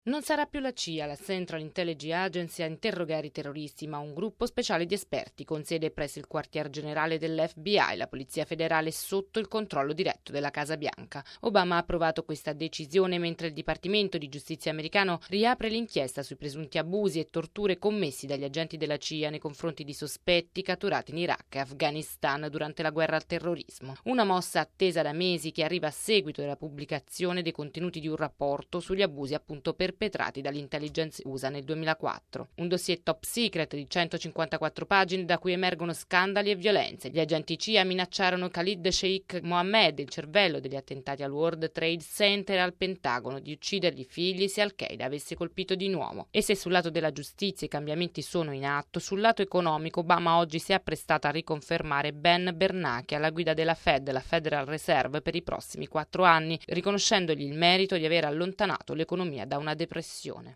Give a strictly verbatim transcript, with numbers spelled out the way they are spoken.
Non sarà più la C I A, la Central Intelligence Agency, a interrogare i terroristi, ma un gruppo speciale di esperti con sede presso il quartier generale dell'F B I, la Polizia Federale, sotto il controllo diretto della Casa Bianca. Obama ha approvato questa decisione mentre il Dipartimento di Giustizia americano riapre l'inchiesta sui presunti abusi e torture commessi dagli agenti della C I A nei confronti di sospetti catturati in Iraq e Afghanistan durante la guerra al terrorismo. Una mossa attesa da mesi che arriva a seguito della pubblicazione dei contenuti di un rapporto sugli abusi appunto perpetrati dall'intelligence U S A nel duemilaquattro. Un dossier top secret di centocinquantaquattro pagine da cui emergono scandali e violenze. Gli agenti C I A minacciarono Khalid Sheikh Mohammed, il cervello degli attentati al World Trade Center e al Pentagono, di uccidergli i figli se Al-Qaeda avesse colpito di nuovo. E se sul lato della giustizia i cambiamenti sono in atto, sul lato economico Obama oggi si è apprestato a riconfermare Ben Bernanke alla guida della Fed, la Federal Reserve, per i prossimi quattro anni, riconoscendogli il merito di aver allontanato l'economia da una depressione.